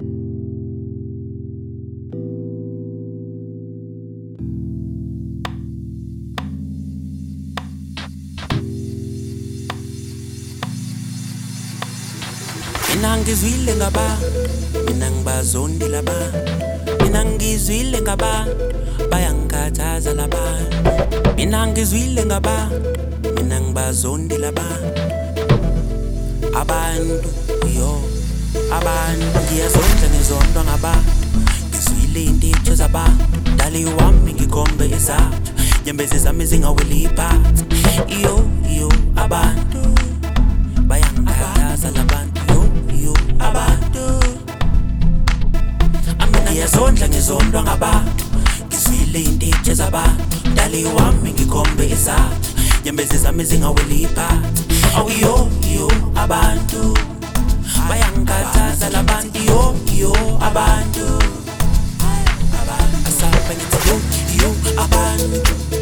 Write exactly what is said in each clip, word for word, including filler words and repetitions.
Mina ngizwile ngaba, mina ngibazondi laba. Mina ngizwile ngaba, bayangikhathaza laba. Mina ngizwile ngaba, mina ngibazondi laba. Abantu, yo, abantu ngiyazondla ngizondwa ngaba. Ngizwile inditho zaba, dali wami ngikhombe izathu. Nyembezi zami zingaweli iphansi. Yo, yo, abantu bayangikhathaza labantu. Yo, abantu amina ngiyazondla ngizondwa ngabantu. Ngizwile indithe zabantu, dali wami ngikhombe izathu. Nyembezi zami zingaweli iphansi. Oh yo, yo, abantu bayangikhathaza labantu. Yo, yo, abantu asabe ngithi yo, yo, abantu.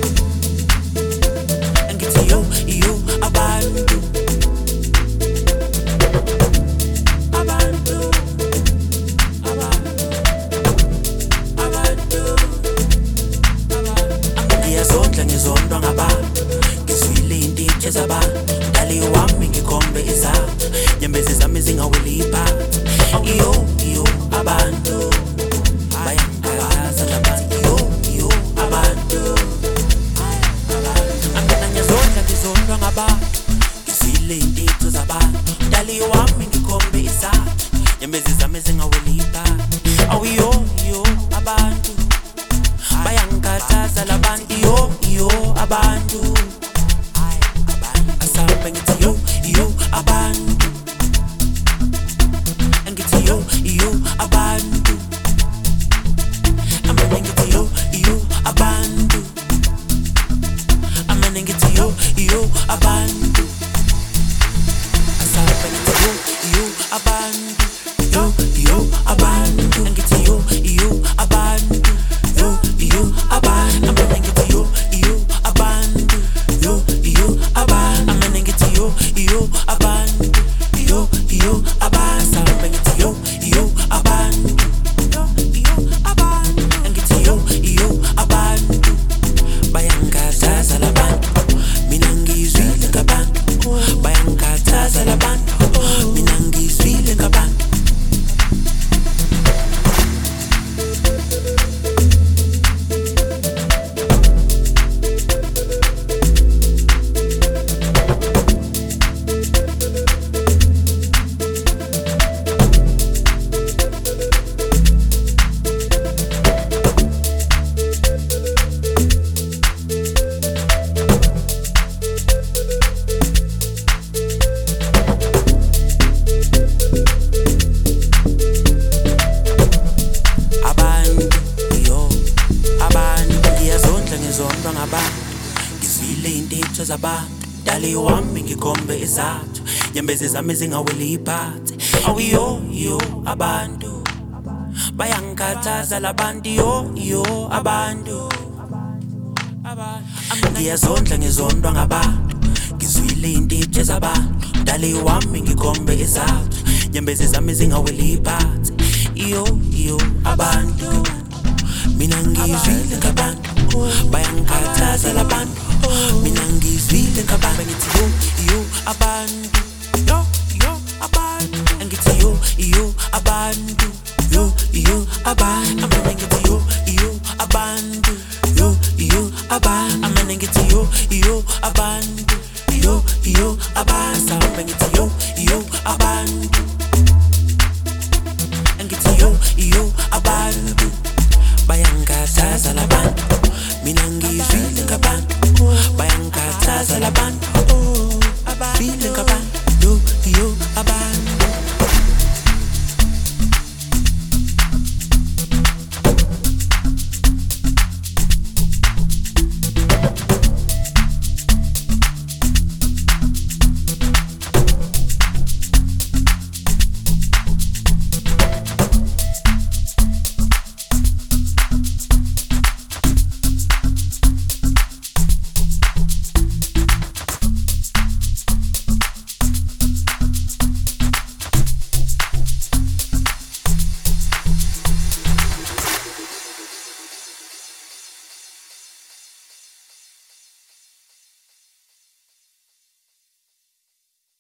Ngithi yo, yo, abantu. Ngizondwa ngabantu, ngizwile indithe zabantu, dali wami ngikhombe izathu. Nyembezi zami zingaweli iphansi. Yo, yo, abantu bayangikhathaza labantu. Yo, yo, abantu amina ngiyazondla ngizondwa ngabantu. Ngizwile inditho zabantu, dali wami ngikhombe izathu. Nyembezi zami zingaweli iphansi. Oh yo, yo, abantu bayangikhathaza labantu. Yo, yo, abantu asabe ngithi yo, yo, abantu. Ngithi yo, yo, abantu. Amane ngithi yo, yo, abantu. Amane ngithi yo, yo, abantu. Asabe ngithi yo, yo, abantu. Yo, yo, abantu. Ngithi yo, yo, abantu. Yo, yo, abantu. Amane ngithi yo, yo, abantu. Yo, yo, abantu. Amane ngithi yo, yo, abantu. Yo, yo, abantu. Asabe ngithi yo, yo, abantu. Yo, yo, abantu. Ngithi yo, yo, abantu. Bayangikhathaza labantu, mina ngizwile ngabantu. Bayangikhathaza labantu, mina ngizwile ngabantu. Ngizondwa ngabantu, ngizwile inditho zabantu, dali wami ngikhombe izathu. Nyembezi zami zingaweli iphansi. Oh yo, yo, abantu bayangikhathaza labantu. Yo, yo, abantu ngiyazondla ngizondwa ngabantu. Ngizwile inditho zabantu, dali wami ngikhombe izathu. Nyembezi zami zingaweli iphansi. Yo, yo, abantu mina ngizwile ngabantu. Bayangikhathaza labantu, mina ngizwile ngabantu. Ngithi yo, yo, abantu. Yo, yo, abantu. Ngithi yo, yo, abantu. Yo, yo, abantu. Amane ngithi yo, yo, abantu. Yo, yo, abantu. Amane ngithi yo, yo, abantu. Yo, yo, abantu. Asabe ngithi